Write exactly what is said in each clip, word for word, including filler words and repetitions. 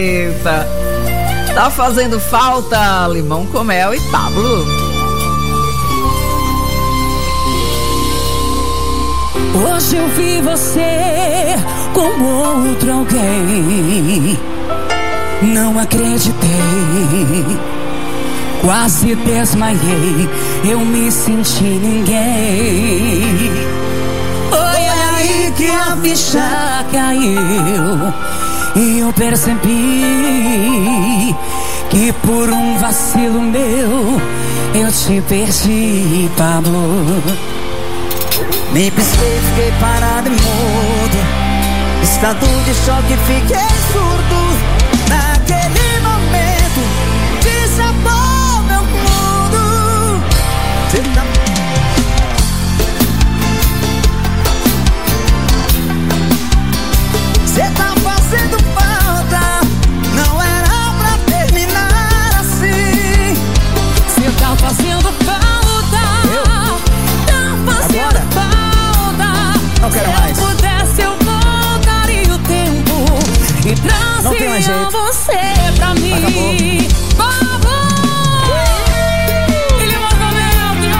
Eita, tá fazendo falta Limão com Mel e Pablo. Hoje eu vi você com outro alguém. Não acreditei, quase desmaiei, eu me senti ninguém. Foi aí que a ficha caiu e eu percebi que por um vacilo meu eu te perdi, Pablo. Me pisquei, fiquei parado e mudo, estado de choque, fiquei surdo. Naquele momento desabou meu mundo. Cê tá... Cê tá fazendo falta, não era pra terminar assim. Cê tá fazendo falta, eu? Tá fazendo Agora? falta. Não quero mais. Se eu pudesse eu voltaria o tempo e trazia você pra mim. Pablo! Ele mandou meu,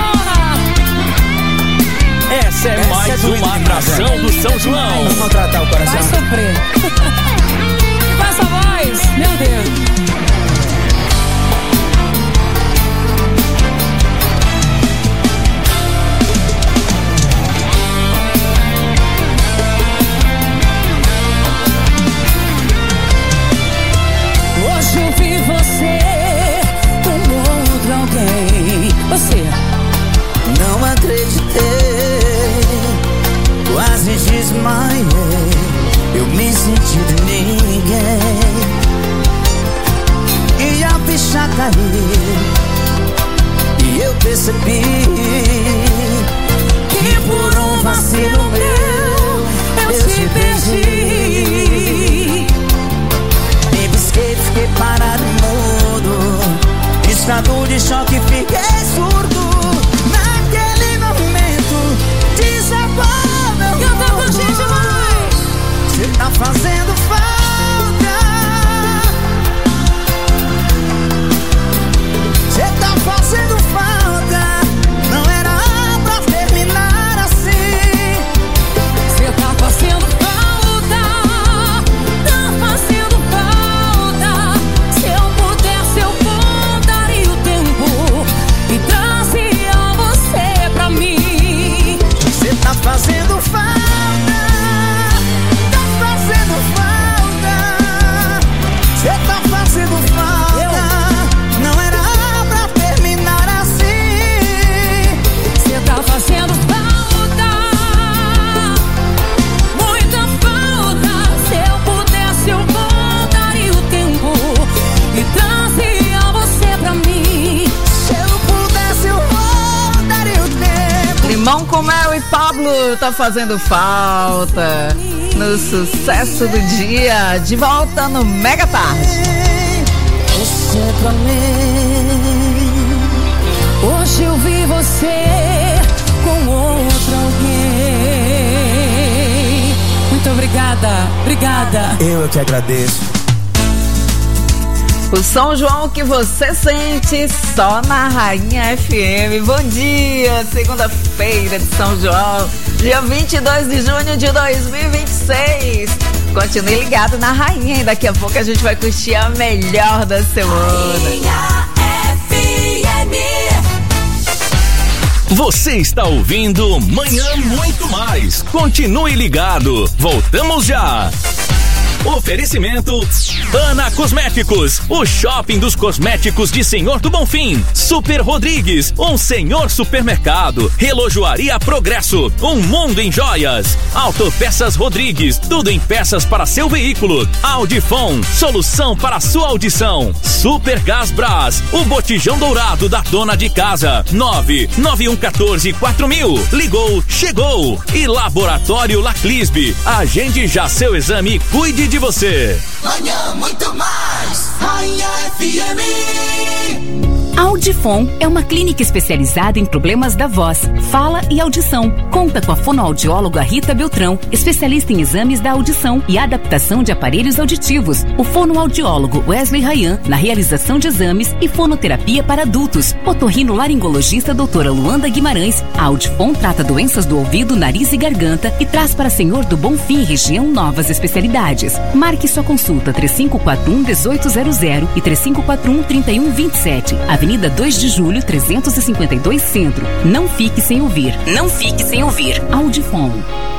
Essa é Essa mais é uma atração do São João. Vamos contratar o coração. Vai sofrer. Com essa voz, meu Deus. Hoje eu vi você com outro alguém. Você. Não acreditei, quase desmaiei, eu me senti de ninguém. E a ficha caiu e eu percebi que por um vacilo meu eu te perdi. Me pisquei, fiquei parado e mudo, estado de choque, fiquei surdo. Naquele momento desabou meu mundo. Canta com a gente, mãe. Cê tá fazendo falta, cê tá fazendo falta, não era pra terminar assim. Cê tá fazendo falta, tá fazendo falta. Se eu pudesse eu voltaria o tempo e trazia você pra mim. Cê tá fazendo falta, tá fazendo falta, cê tá fazendo falta, não era pra terminar assim. Cê tá fazendo falta, muita falta. Se eu pudesse eu voltaria o tempo e trazia você pra mim. Se eu pudesse eu voltaria o tempo. Limão com Mel e Pablo, tá fazendo falta. No sucesso do dia, de volta no Mega Tarde. Você pra mim. Hoje eu vi você com outro alguém. Muito obrigada, obrigada. Eu é que agradeço. O São João que você sente só na Rainha F M. Bom dia, segunda-feira de São João, dia vinte e dois de junho de dois mil e vinte e seis. Continue ligado na Rainha e daqui a pouco a gente vai curtir a melhor da semana. Rainha F M. Você está ouvindo Manhã Muito Mais. Continue ligado. Voltamos já. Oferecimento Ana Cosméticos, o shopping dos cosméticos de Senhor do Bonfim. Super Rodrigues, um senhor supermercado. Relojoaria Progresso, um mundo em joias. Autopeças Rodrigues, tudo em peças para seu veículo. Audifon, solução para sua audição. Super Gás Brás, o botijão dourado da dona de casa. nove nove um um quatro quatro mil. Ligou, chegou. E Laboratório Laclisbe, agende já seu exame e cuide de você. Manhã Muito Mais, Rainha F M. Audifon é uma clínica especializada em problemas da voz, fala e audição. Conta com a fonoaudióloga Rita Beltrão, especialista em exames da audição e adaptação de aparelhos auditivos. O fonoaudiólogo Wesley Ryan, na realização de exames e fonoterapia para adultos. Otorrinolaringologista doutora Luanda Guimarães. A Audifon trata doenças do ouvido, nariz e garganta e traz para Senhor do Bonfim região novas especialidades. Marque sua consulta três cinco quatro um, um oito zero zero e três cinco quatro um, três um dois sete. Avenida dois de Julho, trezentos e cinquenta e dois Centro. Não fique sem ouvir. Não fique sem ouvir. Audifon.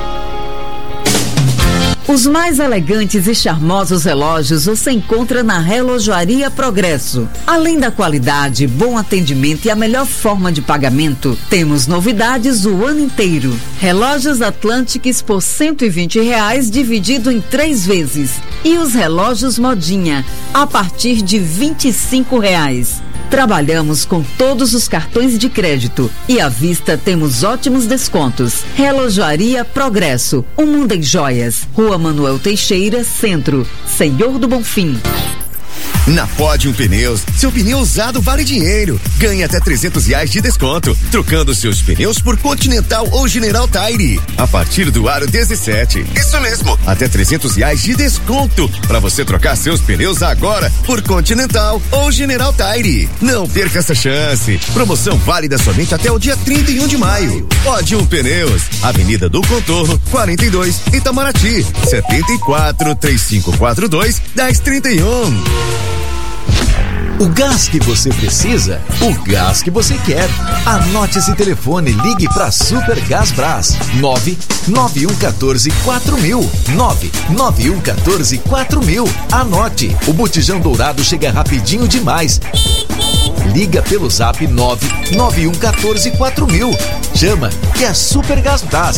Os mais elegantes e charmosos relógios você encontra na Relojoaria Progresso. Além da qualidade, bom atendimento e a melhor forma de pagamento, temos novidades o ano inteiro. Relógios Atlantics por cento e vinte reais dividido em três vezes. E os relógios Modinha a partir de vinte e cinco reais. Trabalhamos com todos os cartões de crédito e à vista temos ótimos descontos. Relojoaria Progresso, um mundo em joias. Rua Manuel Teixeira, Centro, Senhor do Bonfim. Na Podium Pneus, seu pneu usado vale dinheiro. Ganhe até trezentos reais de desconto, trocando seus pneus por Continental ou General Tire. A partir do aro dezessete. Isso mesmo, até trezentos reais de desconto para você trocar seus pneus agora por Continental ou General Tire. Não perca essa chance. Promoção válida somente até o dia trinta e um de maio. Podium Pneus, Avenida do Contorno, quarenta e dois, Itamaraty, setenta e quatro, três cinco quatro dois, dez trinta e um. O gás que você precisa, o gás que você quer. Anote esse telefone e ligue para Super Gás Brás. nove nove um um quatro quatro mil. nove nove um um quatro quatro mil. Anote, o botijão dourado chega rapidinho demais. Liga pelo zap nove nove um um quatro quatro mil. Chama, que é Super Gás Brás.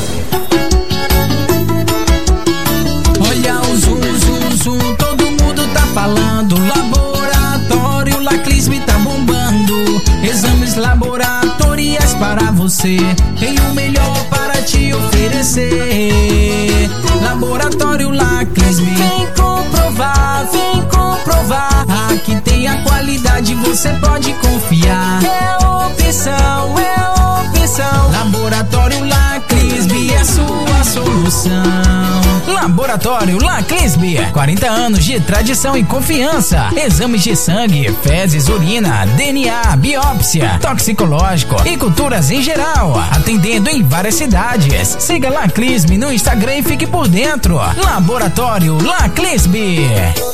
Olha o zoom, zoom, zoom, todo mundo tá falando. Laboratório Laclisme tá bombando. Exames laboratoriais para você. Tem o melhor para te oferecer. Laboratório Laclisme. Vem comprovar, vem comprovar. Aqui tem a qualidade, você pode confiar. É opção, é opção. Laboratório Laclisme é sua solução. Laboratório Laclisme, quarenta anos de tradição e confiança. Exames de sangue, fezes, urina, D N A, biópsia, toxicológico e culturas em geral. Atendendo em várias cidades. Siga Laclisme no Instagram e fique por dentro. Laboratório Laclisme.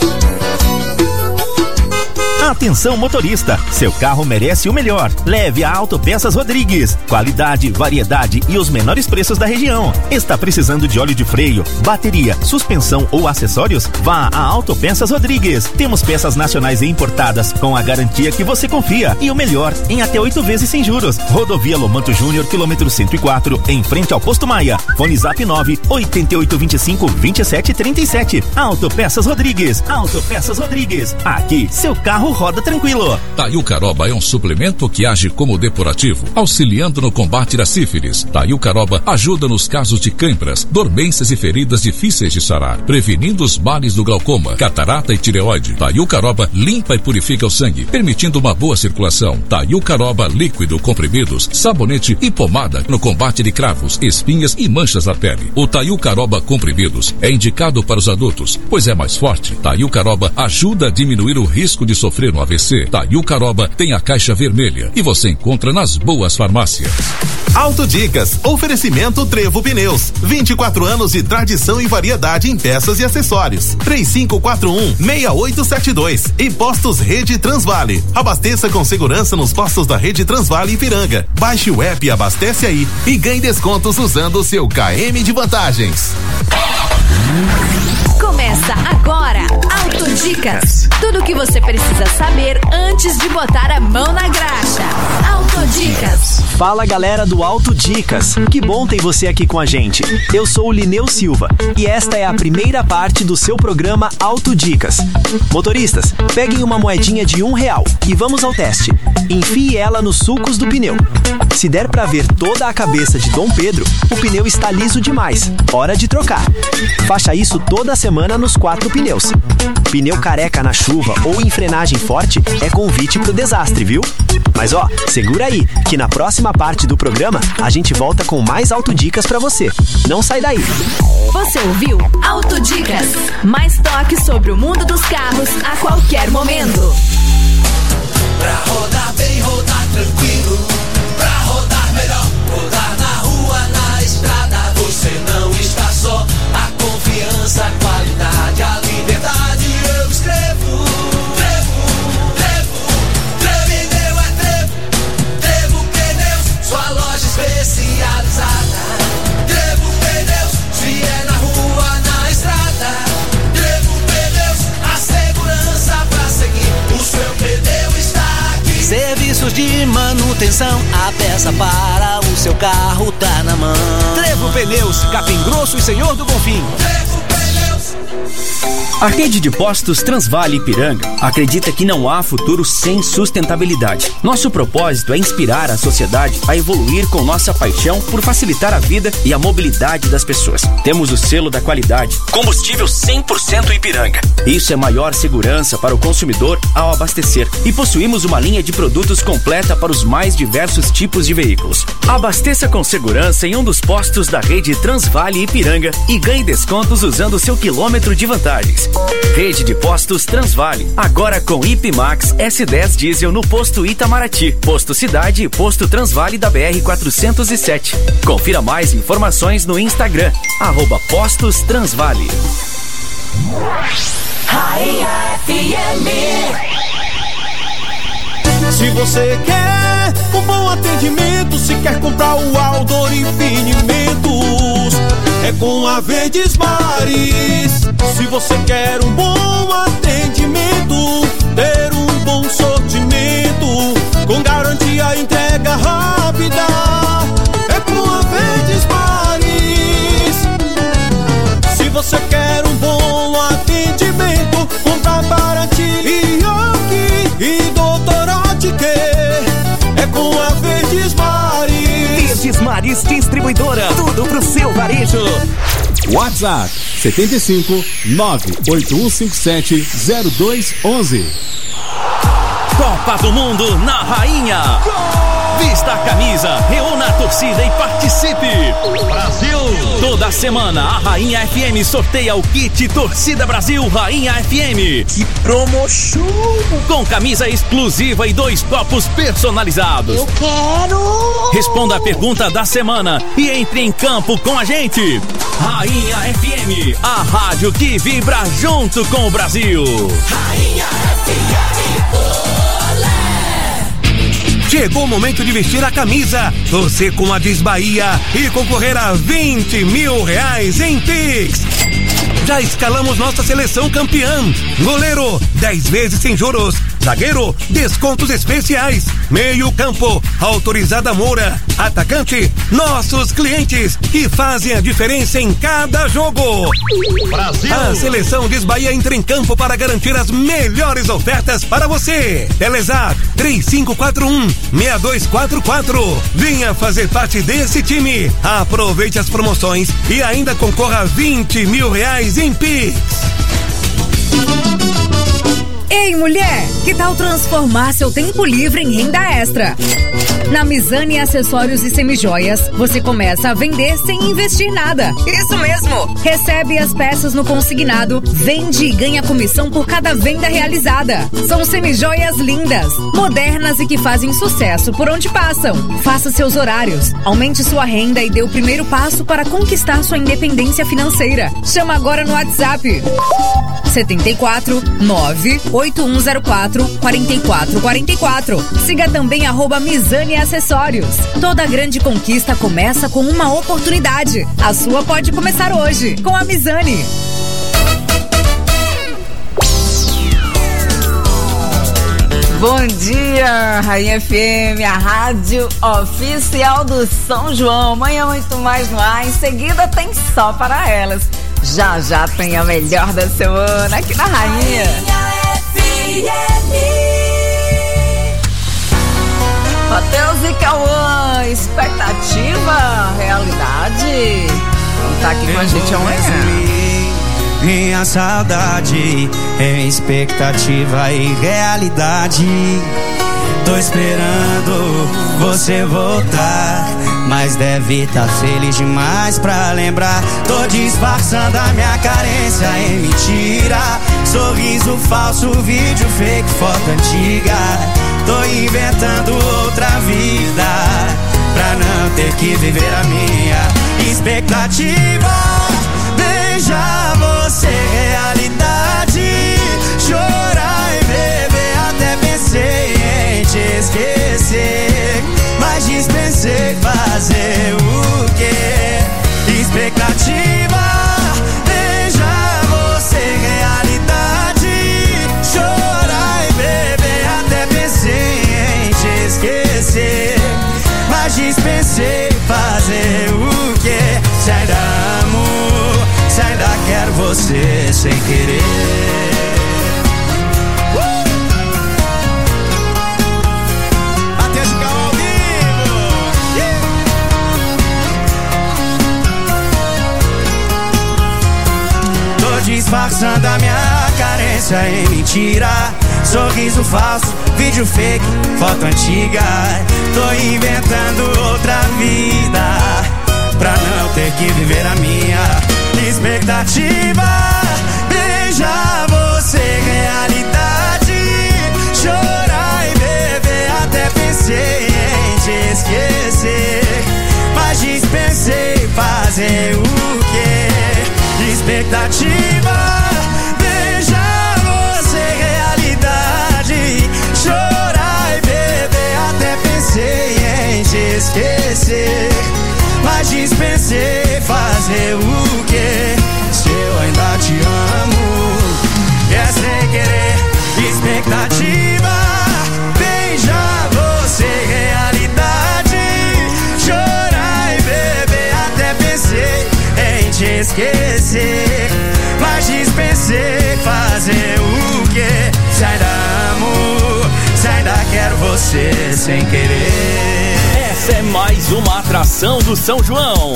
Atenção motorista, seu carro merece o melhor. Leve a Autopeças Rodrigues. Qualidade, variedade e os menores preços da região. Está precisando de óleo de freio, bateria, suspensão ou acessórios? Vá a Autopeças Rodrigues. Temos peças nacionais e importadas com a garantia que você confia. E o melhor, em até oito vezes sem juros. Rodovia Lomanto Júnior, quilômetro cento e quatro, em frente ao Posto Maia. Fone Zap nove oito oito dois cinco, dois sete três sete. Autopeças Rodrigues. Autopeças Rodrigues. Aqui, seu carro roda tranquilo. Taiucaroba é um suplemento que age como depurativo, auxiliando no combate da sífilis. Taiucaroba ajuda nos casos de câimbras, dormências e feridas difíceis de sarar, prevenindo os males do glaucoma, catarata e tireoide. Taiucaroba limpa e purifica o sangue, permitindo uma boa circulação. Taiucaroba líquido, comprimidos, sabonete e pomada no combate de cravos, espinhas e manchas na pele. O Taiucaroba comprimidos é indicado para os adultos, pois é mais forte. Taiucaroba ajuda a diminuir o risco de sofrer no A V C. Taiucaroba tem a caixa vermelha e você encontra nas boas farmácias. Autodicas, oferecimento Trevo Pneus, vinte e quatro anos de tradição e variedade em peças e acessórios. três cinco quatro um, seis oito sete dois e Postos Rede Transvale. Abasteça com segurança nos postos da Rede Transvale Ipiranga. Baixe o app e abastece aí e ganhe descontos usando o seu K M de vantagens. Começa agora, Autodicas. Tudo o que você precisa saber antes de botar a mão na graxa. Autodicas. Fala galera do Autodicas, que bom ter você aqui com a gente. Eu sou o Lineu Silva e esta é a primeira parte do seu programa Autodicas. Motoristas, peguem uma moedinha de um real e vamos ao teste. Enfie ela nos sulcos do pneu. Se der pra ver toda a cabeça de Dom Pedro, o pneu está liso demais. Hora de trocar. Faça isso toda semana nos quatro pneus. Pneu careca na chuva chuva ou em frenagem forte, é convite pro desastre, viu? Mas ó, segura aí, que na próxima parte do programa a gente volta com mais autodicas pra você. Não sai daí. Você ouviu Autodicas. Mais toques sobre o mundo dos carros a qualquer momento. Pra rodar bem, rodar tranquilo. Pra rodar melhor, rodar na rua, na estrada. Você não está só. A confiança, a qualidade, a liberdade. Eu escrevo. Trevo, Trevo, Trevineu é Trevo. Trevo Pneus, sua loja especializada. Trevo Pneus, se é na rua, na estrada. Trevo Pneus, a segurança pra seguir. O seu pneu está aqui. Serviços de manutenção, a peça para o seu carro tá na mão. Trevo Pneus, Capim Grosso e Senhor do Bonfim. Trevo Pneus. A rede de postos Transvale Ipiranga acredita que não há futuro sem sustentabilidade. Nosso propósito é inspirar a sociedade a evoluir com nossa paixão por facilitar a vida e a mobilidade das pessoas. Temos o selo da qualidade, combustível cem por cento Ipiranga. Isso é maior segurança para o consumidor ao abastecer. E possuímos uma linha de produtos completa para os mais diversos tipos de veículos. Abasteça com segurança em um dos postos da rede Transvale Ipiranga e ganhe descontos usando seu quilômetro de vantagens. Rede de postos Transvale, agora com Ipimax S dez Diesel no posto Itamaraty, posto Cidade e posto Transvale da B R quatrocentos e sete. Confira mais informações no Instagram, arroba Postos Transvale. Rainha F M. Se você quer um bom atendimento, se quer comprar o Aldor Infinimentos, é com a Verdes Mares. Se você quer um bom atendimento, ter um bom sortimento, com garantia e entrega rápida, é com a Verdes Mares. Se você quer um bom atendimento, comprar Paraty e Yogi e Doutor Ótker, é com a Verdes Mares. Verdes Mares Distribuidora, tudo pro seu varejo. WhatsApp setenta e cinco, nove oito um cinco sete, zero dois onze. Copa do Mundo na Rainha. Gol! Vista a camisa, reúna a torcida e participe. Brasil! Toda semana a Rainha F M sorteia o kit Torcida Brasil Rainha F M. Que promoção! Com camisa exclusiva e dois copos personalizados. Eu quero! Responda a pergunta da semana e entre em campo com a gente. Rainha F M, a rádio que vibra junto com o Brasil. Rainha F M. Chegou o momento de vestir a camisa, torcer com a Diz Bahia e concorrer a vinte mil reais em Pix. Já escalamos nossa seleção campeã. Goleiro, dez vezes sem juros. Zagueiro, descontos especiais. Meio campo, autorizada Moura. Atacante, nossos clientes que fazem a diferença em cada jogo. Brasil! A seleção Diz Bahia entra em campo para garantir as melhores ofertas para você. Telezap três cinco quatro um, seis dois quatro quatro. Venha fazer parte desse time. Aproveite as promoções e ainda concorra a vinte mil reais em Pix. Ei, mulher, que tal transformar seu tempo livre em renda extra? Na Mizani Acessórios e Semijoias, você começa a vender sem investir nada. Isso mesmo! Recebe as peças no consignado, vende e ganha comissão por cada venda realizada. São semijoias lindas, modernas e que fazem sucesso por onde passam. Faça seus horários, aumente sua renda e dê o primeiro passo para conquistar sua independência financeira. Chama agora no WhatsApp setenta e quatro, nove oito um zero quatro, quatro quatro quatro quatro. Siga também arroba Mizani Acessórios. Toda grande conquista começa com uma oportunidade. A sua pode começar hoje com a Mizani. Bom dia, Rainha F M, a rádio oficial do São João. Amanhã muito mais no ar. Em seguida tem só para elas. Já já tem a melhor da semana aqui na Rainha. Rainha F M. Matheus e Cauã, expectativa, realidade. Vamos estar aqui com a gente amanhã. minha saudade, em expectativa e realidade. Tô esperando você voltar, mas deve tá feliz demais pra lembrar. Tô disfarçando a minha carência em mentira, sorriso falso, vídeo fake, foto antiga. Tô inventando outra vida pra não ter que viver a minha expectativa. Beijar você, realidade, chorar e beber. Até pensei em te esquecer, mas dispensei fazer o quê? Expectativa. Beijar você, realidade, chorar e beber. Até pensei em te esquecer, mas dispensei fazer o quê? Se ainda amo, se ainda quero você sem querer. uh! Atlético ao vivo. yeah! Tô disfarçando a minha carência em mentira, sorriso falso, vídeo fake, foto antiga. Tô inventando outra vida pra não ter que viver a minha expectativa. Beijar você, realidade, chorar e beber. Até pensei em te esquecer, mas dispensei fazer o quê? Expectativa. Beijar você, realidade, chorar e beber. Até pensei em te esquecer, mas dispensei fazer o quê? Se eu ainda te amo, é sem querer. Expectativa. Beijar você, realidade, chorar e beber. Até pensei em te esquecer, mas dispensei fazer o quê? Se ainda amo, se ainda quero você sem querer. Essa é mais uma atração do São João.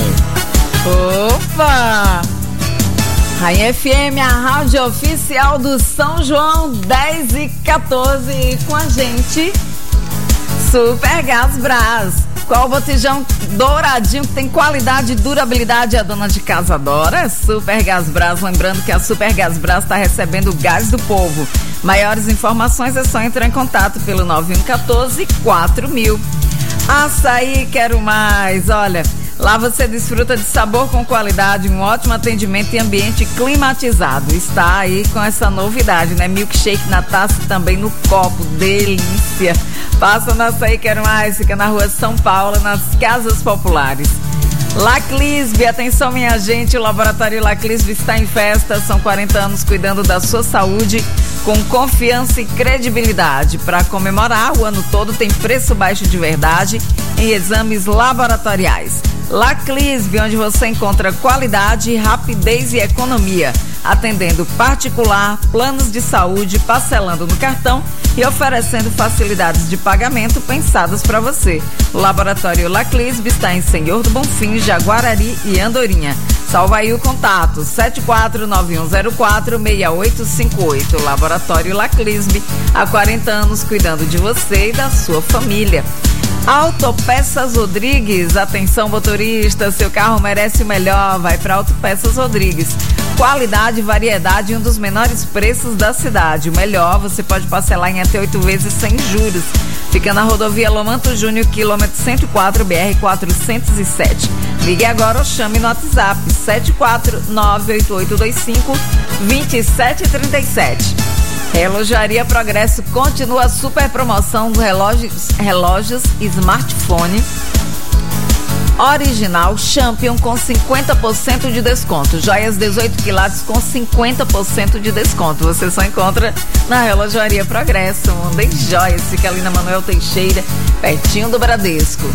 Opa! Rainha F M, a rádio oficial do São João, dez e quatorze. E com a gente, Super Gás Brás. Qual o botijão douradinho que tem qualidade e durabilidade a dona de casa adora? Super Gás Brás. Lembrando que a Super Gás Brás está recebendo o gás do povo. Maiores informações é só entrar em contato pelo nove um um quatro, quatro mil. Açaí, quero mais. Olha, lá você desfruta de sabor com qualidade, um ótimo atendimento e ambiente climatizado. Está aí com essa novidade, né? Milkshake na taça e também no copo. Delícia! Passa no Açaí, quero mais. Fica na rua São Paulo, nas Casas Populares. Laclisbe, atenção minha gente, o Laboratório Laclisbe está em festa, são quarenta anos cuidando da sua saúde com confiança e credibilidade. Para comemorar, o ano todo tem preço baixo de verdade em exames laboratoriais. Laclisbe, onde você encontra qualidade, rapidez e economia, atendendo particular, planos de saúde, parcelando no cartão e oferecendo facilidades de pagamento pensadas para você. O Laboratório Laclisbe está em Senhor do Bonfim, Jaguarari e Andorinha. Salva aí o contato sete quatro nove um zero quatro seis oito cinco oito. Laboratório Laclisbe, há quarenta anos cuidando de você e da sua família. Autopeças Rodrigues, atenção motorista, seu carro merece o melhor, vai para Autopeças Rodrigues. Qualidade, variedade e um dos menores preços da cidade. O melhor, você pode parcelar em até oito vezes sem juros. Fica na rodovia Lomanto Júnior, quilômetro cento e quatro, B R quatrocentos e sete. Ligue agora ou chame no WhatsApp sete quatro nove oito oito dois cinco dois sete três sete. Relojaria Progresso continua a super promoção dos relógios, relógios smartphone original Champion com cinquenta por cento de desconto. Joias dezoito quilates com cinquenta por cento de desconto. Você só encontra na Relojaria Progresso. Mandem joias, fica ali na Manuel Teixeira, pertinho do Bradesco.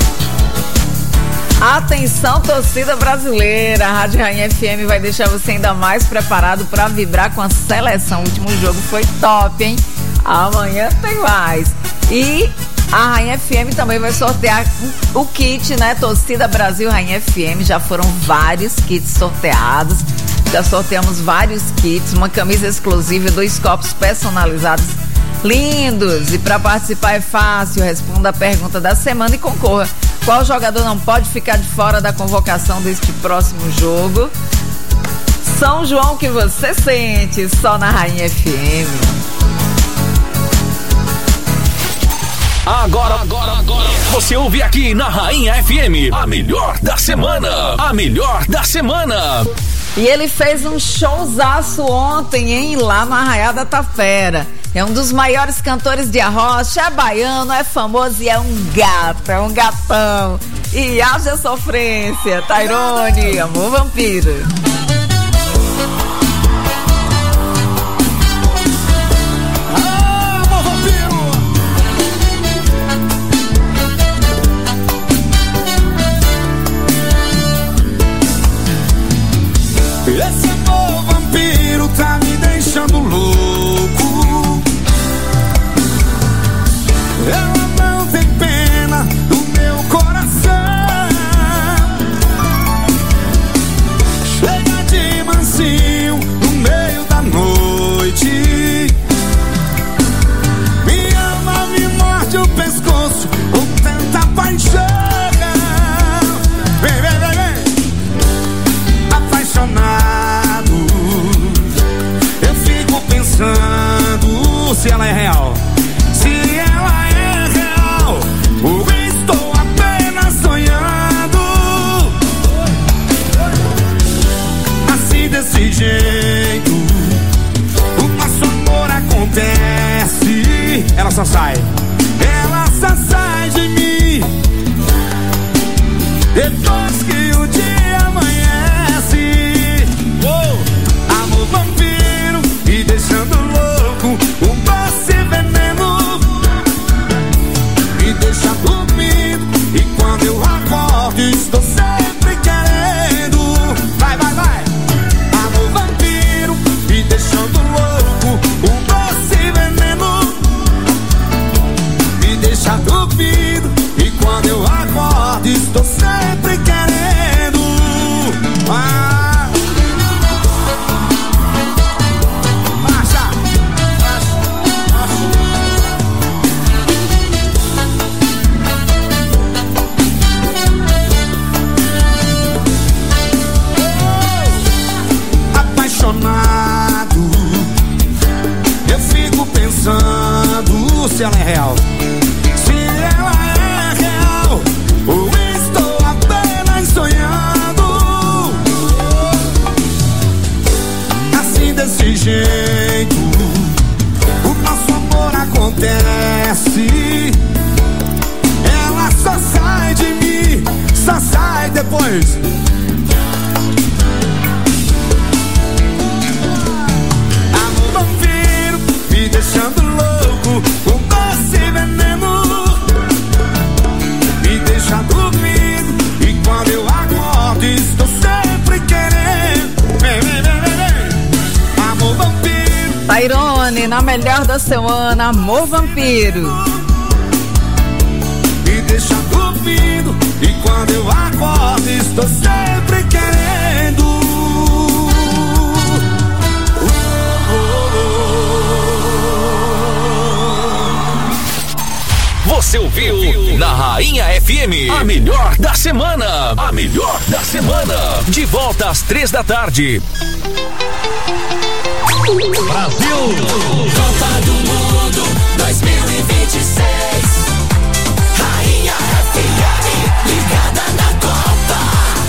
Atenção, torcida brasileira, a Rádio Rainha F M vai deixar você ainda mais preparado para vibrar com a seleção. O último jogo foi top, hein? Amanhã tem mais. E a Rainha F M também vai sortear o kit, né? Torcida Brasil Rainha F M, já foram vários kits sorteados. música, sorteamos vários kits, uma camisa exclusiva e dois copos personalizados lindos. E para participar é fácil, responda a pergunta da semana e concorra. Qual jogador não pode ficar de fora da convocação deste próximo jogo? São João que você sente, só na Rainha F M. Agora, agora, agora, você ouve aqui na Rainha F M, a melhor da semana, a melhor da semana. E ele fez um showzaço ontem, hein, lá no Arraial da Tapera. É um dos maiores cantores de arrocha, é baiano, é famoso e é um gato, é um gatão. E haja sofrência, Tairone, Amor Vampiro. Esse amor vampiro tá me deixando louco. Ela não tem pena do meu coração. Chega de mansinho no meio da noite. Me ama, me morde o pescoço com tanta paixão. Vem, vem, vem, vem. Apaixonado, eu fico pensando se ela é real. Se ela é real, ou estou apenas sonhando. Assim desse jeito, o nosso amor acontece. Ela só sai, ela só sai de mim depois que o dia amanhece. Oh, amor vampiro, me deixando louco, um doce veneno me deixa dormindo. E quando eu acordo, estou sempre querendo. Vai, vai, vai. Amor vampiro, me deixando louco, um doce veneno me deixa dormindo. E quando eu acordo, estou sempre querendo. Ah. Marcha, marcha, marcha. Oh, apaixonado, eu fico pensando se ela é real. Se ela é real, ou estou apenas sonhando. Assim desse jeito, o nosso amor acontece. Ela só sai de mim, só sai depois. Amor vampiro, me deixando louco, um doce veneno me deixa dormindo. E quando eu acordo, estou sempre querendo. Vem, vem, vem, vem, vem. Amor vampiro. Tairone, na melhor da semana, Amor Vampiro. Me deixa dormindo. E quando eu acordo, estou sempre querendo. Você ouviu na Rainha F M, a melhor da semana, a melhor da semana. De volta às três da tarde. Brasil! Copa do Mundo dois mil e vinte e seis. Rainha F M, ligada na Copa.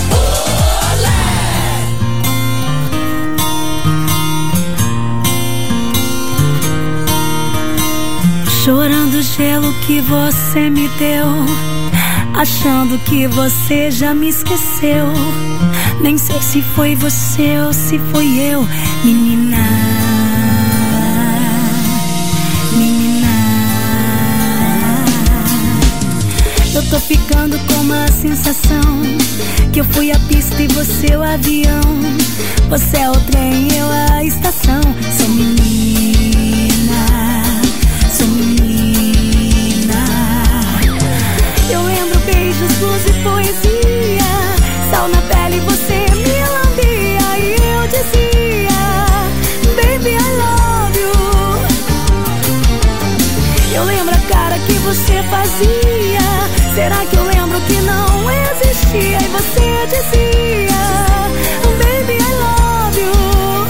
Olé! Chorando o gelo que você me deu, achando que você já me esqueceu. Nem sei se foi você ou se foi eu, menina. Menina, eu tô ficando com uma sensação que eu fui a pista e você o avião. Você é o trem, eu a estação. Sou menina, sou menina. Eu lembro beijos, luz e poesia, sal na pele, você me lambia e eu dizia cara que você fazia. Será que eu lembro que não existia? E você dizia, baby, I love you.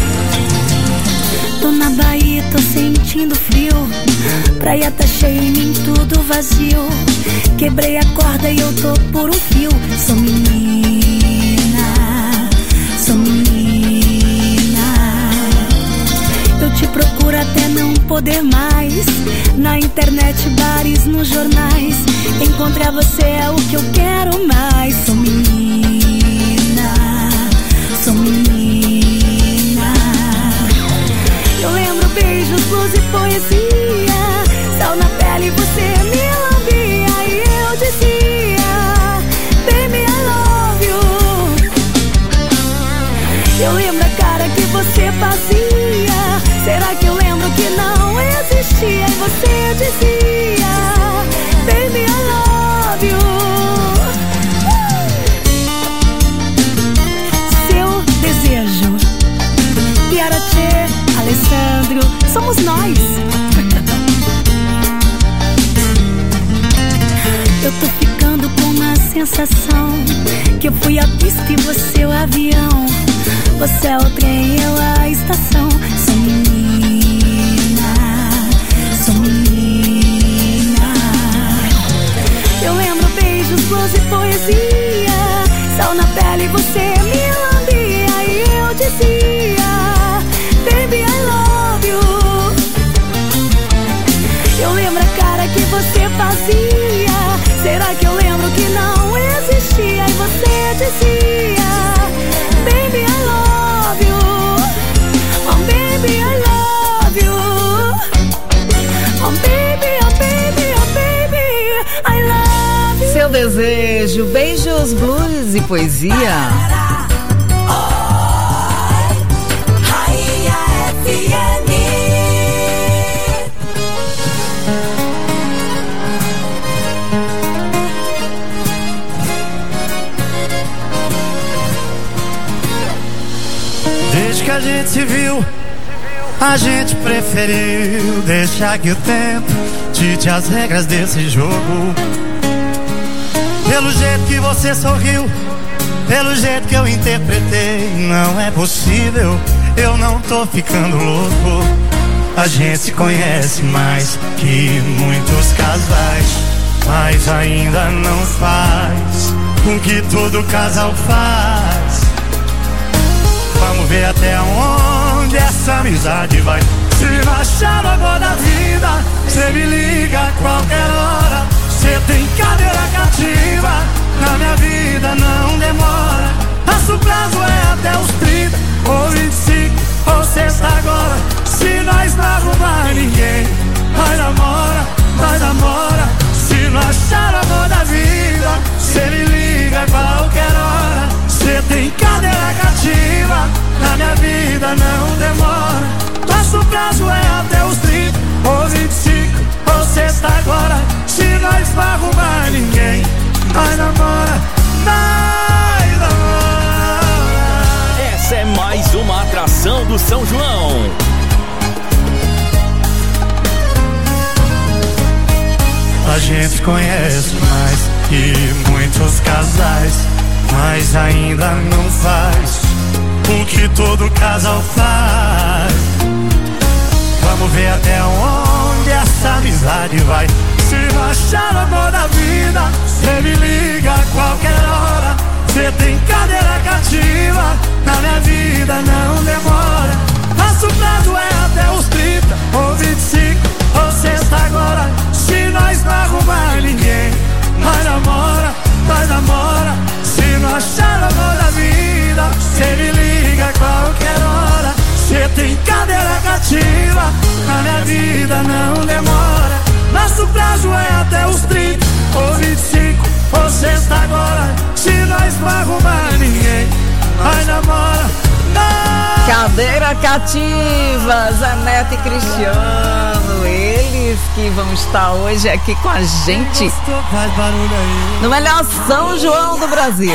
Tô na Bahia, tô sentindo frio. Praia tá cheia em mim, tudo vazio. Quebrei a corda e eu tô por um fio. Sou menina, sou menina. Eu te procuro até não poder mais. Na internet, bares, nos jornais. Encontrar você é o que eu quero mais. Sou menina, sou menina. Eu lembro beijos, luz e poesia. Sal na pele, você me lambia. E eu dizia, baby, I love you. Eu lembro a cara que você fazia. Será que eu lembro que não existia? E você dizia, baby, I love you. Seu desejo. Piara Tchê, Alessandro, somos nós. Eu tô ficando com uma sensação que eu fui a pista e você o avião. Você é o trem, eu a estação. Sou menina, sou menina. Eu lembro beijos, luz e poesia. Sal na pele, você me lambia. E eu dizia, baby, I love you. Eu lembro a cara que você fazia. Será que eu lembro que não existia? E você dizia, baby, I love you. Oh, baby, I love you. Oh, baby, oh, baby, oh, baby, I love you. Seu desejo, beijos, blues e poesia. Rainha F M. Desde que a gente se viu, a gente preferiu deixar que o tempo dite as regras desse jogo. Pelo jeito que você sorriu, pelo jeito que eu interpretei, não é possível, eu não tô ficando louco. A gente se conhece mais que muitos casais, mas ainda não faz o que todo casal faz. Vamos ver até onde essa amizade vai. Se não achar a boa da vida, cê me liga a qualquer hora. Cê tem cadeira cativa, na minha vida não demora. Nosso prazo é até os trinta, ou vinte e cinco, ou sexta agora. Se nós não arrumar ninguém, vai namora, vai namora. Se não achar a boa da vida, cê me liga a qualquer hora. Cê tem cadeira cativa, na minha vida não demora. Nosso prazo é até os trinta, ou vinte e cinco, ou sexta agora. Se nós não arrumar ninguém, nós namora, nós namora. Essa é mais uma atração do São João. A gente conhece mais que muitos casais, mas ainda não faz o que todo casal faz. Vamos ver até onde essa amizade vai. Se não achar o amor da vida, cê me liga a qualquer hora. Cê tem cadeira cativa, na minha vida não demora. Nosso prazo é até os trinta, ou vinte e cinco, ou sexta agora. Se nós não arrumar ninguém, nós namora, nós namora. Se não achar o amor da vida, cê me liga a qualquer hora. Cê tem cadeira cativa, na minha vida não demora. Nosso prazo é até os trinta, ou vinte e cinco, ou sexta agora. Se nós não arrumar ninguém, nós namora, nós... Cadeira cativa, Zanete e Cristiano, eles que vão estar hoje aqui com a gente no melhor São João do Brasil.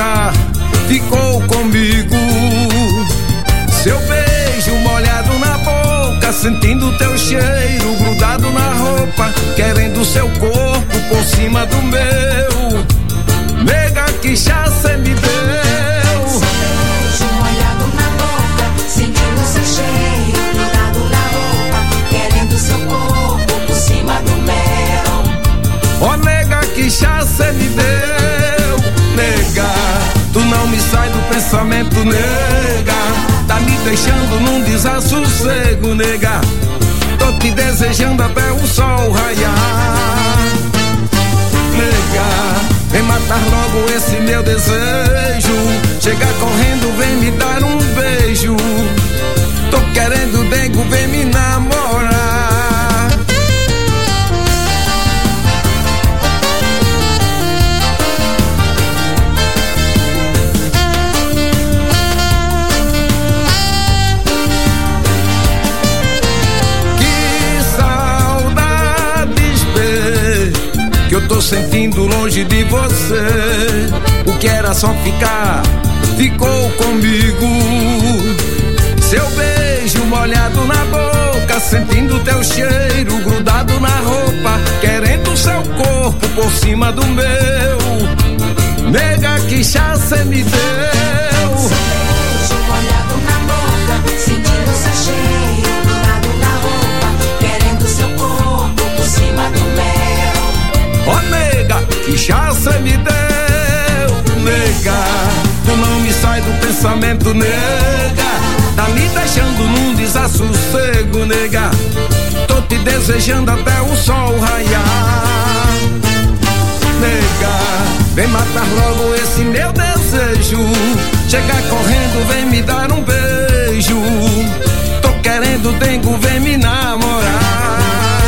nunca ficou comigo. Seu beijo molhado na boca, sentindo teu cheiro grudado na roupa, querendo seu corpo por cima do meu. Nega, que já cê me deu. Seu beijo molhado na boca, sentindo seu cheiro grudado na roupa, querendo seu corpo por cima do meu. Ó, nega, que já cê me deu. Nega, tu não me sai do pensamento, nega. Tá me deixando num desassossego, nega. Tô te desejando até o sol raiar. Nega, vem matar logo esse meu desejo. Chega correndo, vem me dar um beijo. Tô querendo, nego, vem me namorar. Que eu tô sentindo longe de você. O que era só ficar, ficou comigo. Seu beijo molhado na boca, sentindo teu cheiro grudado na roupa, querendo seu corpo por cima do meu. Nega, que já cê me deu. Seu beijo molhado na boca, sentindo seu cheiro grudado na roupa, querendo seu corpo por cima do meu. Ó, oh, nega, que já cê me deu. Nega, tu não me sai do pensamento, nega. Tá me deixando num desassossego, nega. Tô te desejando até o sol raiar. Nega, vem matar logo esse meu desejo. Chega correndo, vem me dar um beijo. Tô querendo, dengo, vem me namorar.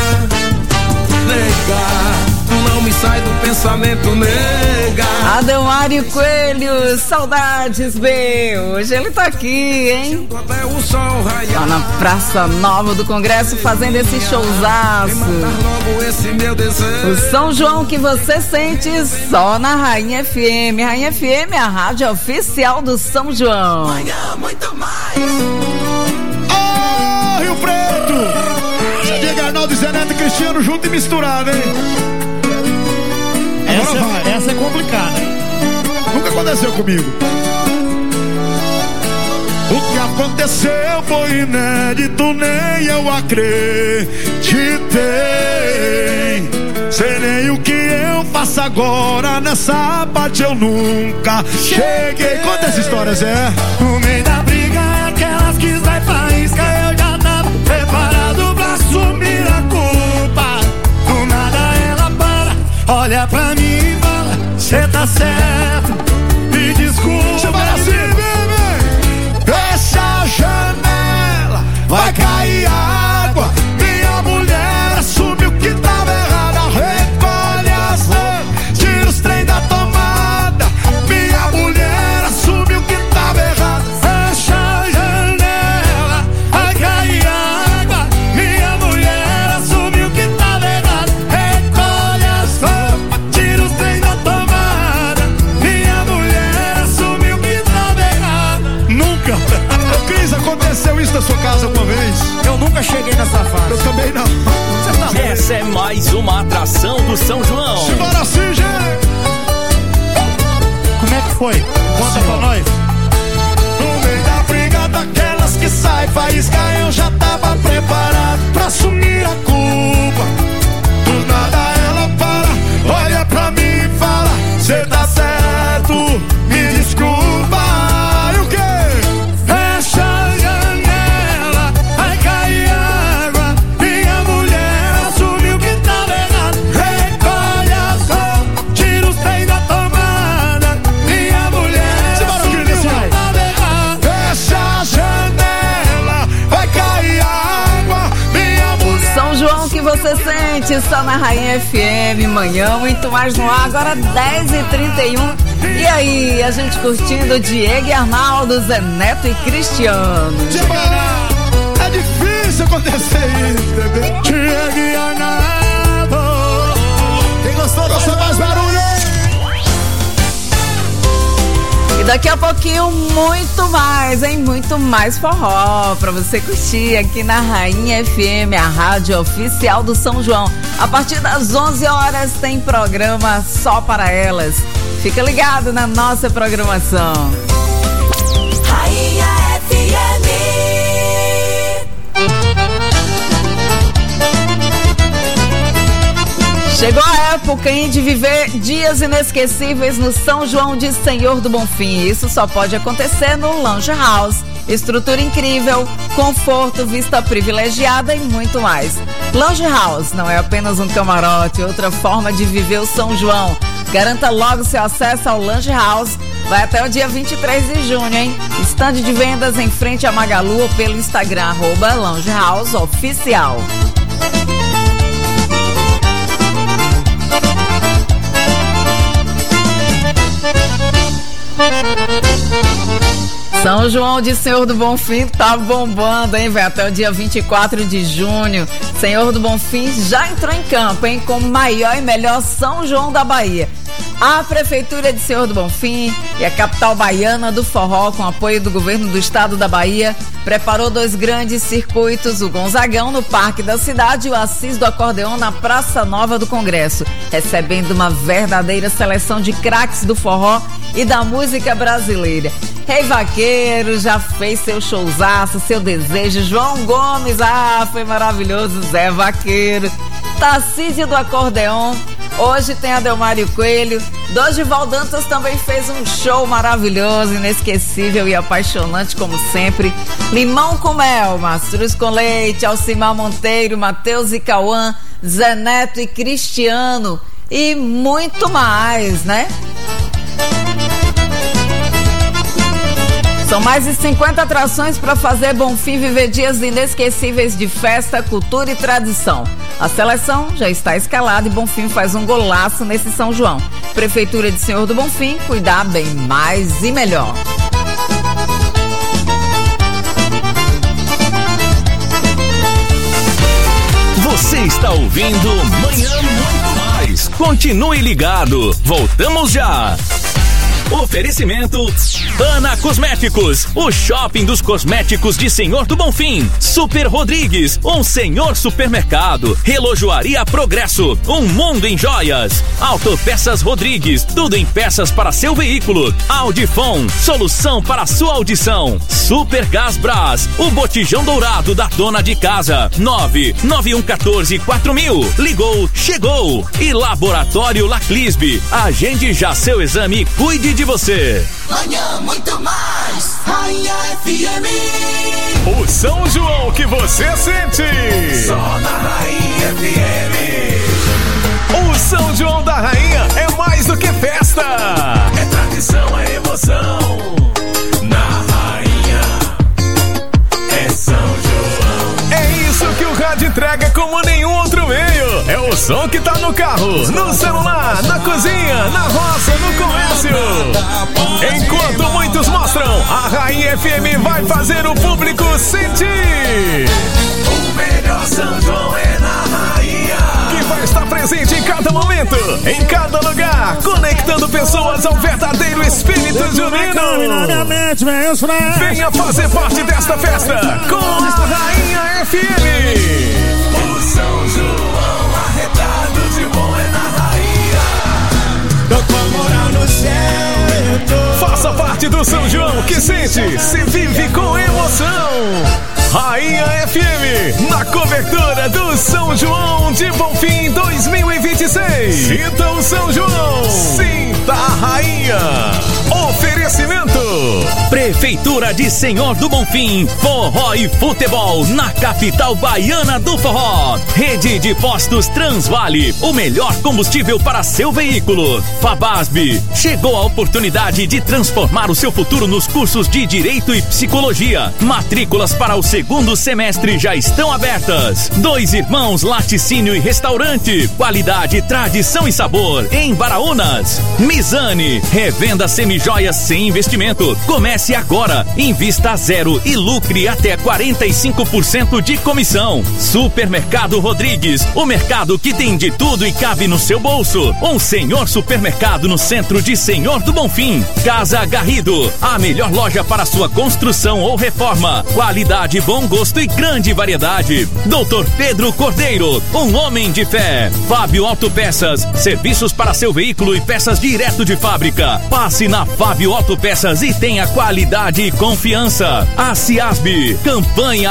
Nega, não me sai do pensamento, nega. Adelmário Coelho, saudades, B. Hoje ele tá aqui, hein? Lá na Praça Nova do Congresso, fazendo esse showzaço. O São João que você sente só na Rainha F M. Rainha F M é a rádio oficial do São João. Amanhã, muito mais. Ô, Rio Preto! Você diga Arnaldo, Zé Neto e Cristiano junto e misturado, hein? Essa, essa é complicada. Nunca aconteceu comigo. O que aconteceu foi inédito, nem eu acreditei. Sei nem o que eu faço agora, nessa parte eu nunca cheguei. Conta essa história, Zé. No meio da briga, aquelas que vai faísca, eu já tava preparado pra assumir a culpa. Do nada ela para, olha pra mim e fala: cê tá certo, me desculpa. Você vai assim, bebê. Fecha a janela, vai cair água. Minha mulher assumiu que tava errada. Recolhe as roupas, tira os trem da tomada. Minha mulher assumiu que tava errada. Fecha a janela, vai cair água. Minha mulher assumiu que tava errada. Recolhe as roupas, tira os trem da tomada. Minha mulher assumiu que tava errada. Nunca. Cris, aconteceu isso na sua casa uma vez? Eu nunca cheguei nessa fase. Eu também não. Você tá vendo? Essa é mais uma atração do São João. Simbora assim, gente. Como é que foi? Conta pra nós. No meio da briga daquelas que sai faísca, eu já tava preparado pra assumir a culpa. Do nada ela para, olha pra mim e fala: cê tá certo, me desculpa. E o quê? Fecha a janela, vai cair água. Minha mulher assumiu que tava errado. Recolhe as roupas, tira os trem da tomada. Minha mulher assumiu que tava errado. Fecha a janela, vai cair água. Minha mulher. São João que você sente só na Rainha F M. Manhã, muito mais no ar. Agora dez e trinta e um. E aí, a gente curtindo Diego e Arnaldo, Zé Neto e Cristiano. É difícil acontecer isso, bebê. Diego e Arnaldo. Quem gostou, gosta mais barulho. Daqui a pouquinho, muito mais, hein? Muito mais forró pra você curtir aqui na Rainha F M, a rádio oficial do São João. A partir das onze horas tem programa só para elas. Fica ligado na nossa programação. Rainha F M. Chegou a época, hein, de viver dias inesquecíveis no São João de Senhor do Bonfim. Isso só pode acontecer no Lounge House. Estrutura incrível, conforto, vista privilegiada e muito mais. Lounge House não é apenas um camarote, outra forma de viver o São João. Garanta logo seu acesso ao Lounge House. Vai até o dia vinte e três de junho, hein? Estande de vendas em frente a Magalu ou pelo Instagram, arroba Lounge House Oficial. São João de Senhor do Bonfim tá bombando, hein, velho? Até o dia vinte e quatro de junho. Senhor do Bonfim já entrou em campo, hein? Com o maior e melhor São João da Bahia. A Prefeitura de Senhor do Bonfim e a capital baiana do forró, com apoio do governo do estado da Bahia, preparou dois grandes circuitos, o Gonzagão no Parque da Cidade e o Assis do Acordeão na Praça Nova do Congresso, recebendo uma verdadeira seleção de craques do forró e da música brasileira. Rei Vaqueiro já fez seu showzaço, seu desejo. João Gomes, ah, foi maravilhoso. Zé Vaqueiro, Tarcísio do Acordeão. Hoje tem Adelmário Coelho. Dorival Dantas também fez um show maravilhoso, inesquecível e apaixonante como sempre. Limão com Mel, Mastruz com Leite, Alcimar Monteiro, Matheus e Cauã, Zé Neto e Cristiano e muito mais, né? São mais de cinquenta atrações para fazer Bonfim viver dias inesquecíveis de festa, cultura e tradição. A seleção já está escalada e Bonfim faz um golaço nesse São João. Prefeitura de Senhor do Bonfim, cuidar bem mais e melhor. Você está ouvindo Manhã Muito Mais. Continue ligado. Voltamos já. Oferecimento Ana Cosméticos, o shopping dos cosméticos de Senhor do Bonfim. Super Rodrigues, um senhor supermercado. Relojoaria Progresso, um mundo em joias. Autopeças Rodrigues, tudo em peças para seu veículo. Audifon, solução para sua audição. Super Gás Brás, o botijão dourado da dona de casa. nove nove um um quatro quatro mil. Ligou, chegou. E Laboratório Laclisbe, agende já seu exame e cuide de você. Manhã muito mais, Rainha F M. O São João que você sente. Só na Rainha F M. O São João da Rainha é mais do que festa. É tradição, é emoção. Na Rainha é São João. É isso que o rádio entrega como nenhum outro meio. É o som que tá no carro, no celular, na cozinha, na roça, no comércio. Enquanto muitos mostram, a Rainha F M vai fazer o público sentir. O melhor São João é na Rainha. Que vai estar presente em cada momento, em cada lugar, conectando pessoas ao verdadeiro espírito junino. Venha fazer parte desta festa com a Rainha F M. O São João arretado de bom é na Rainha. Tô com a moral no céu, eu tô. Faça parte do São João que sente, se vive com emoção. Rainha F M, na cobertura do São João de Bonfim dois mil e vinte e seis. Sinta o São João, sinta a Rainha. Oferecimento Prefeitura de Senhor do Bonfim, forró e futebol na capital baiana do forró. Rede de postos Transvale, o melhor combustível para seu veículo. Fabasb, chegou a oportunidade de transformar o seu futuro nos cursos de Direito e Psicologia. Matrículas para o segundo semestre já estão abertas. Dois Irmãos Laticínio e Restaurante, qualidade, tradição e sabor em Baraunas. Mizane, revenda semijoias sem investimento. Comece a Agora, invista a zero e lucre até quarenta e cinco por cento de comissão. Supermercado Rodrigues, o mercado que tem de tudo e cabe no seu bolso. Um senhor supermercado no centro de Senhor do Bonfim. Casa Garrido, a melhor loja para sua construção ou reforma. Qualidade, bom gosto e grande variedade. doutor Pedro Cordeiro, um homem de fé. Fábio Autopeças, serviços para seu veículo e peças direto de fábrica. Passe na Fábio Autopeças e tenha qualidade e confiança. A Ciasb, campanha